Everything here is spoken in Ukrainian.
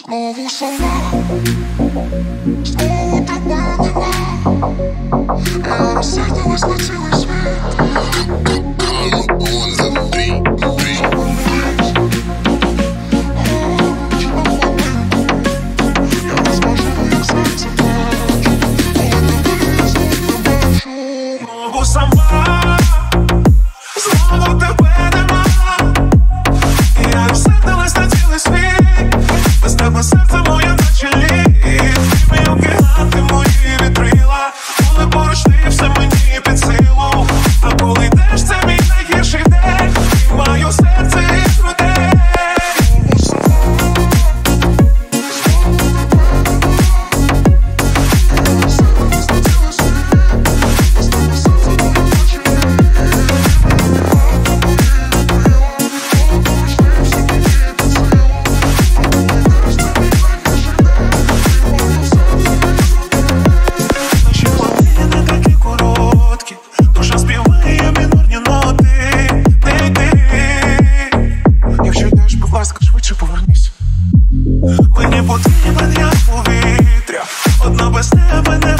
Знову сама, знову тебе нема. Я розсердилась на цілий світ. Я не зможу, як серце плаче, коли тебе знову не бачу. Знову сама, знову тебе нема. Я розсердилась на цілий світ. Без тебе серце моє наче лід. Ти океани мої відкрила. Коли поруч ти все мені під силу. А коли йдеш, це мій найгірший день. І маю серце із грудей. Наші хвилини такі короткі. Душа співає мінорні ноти. Не йди. Якщо йдеш, будь ласка, швидше повернись. Мені потрібен як повітря. Одна без тебе не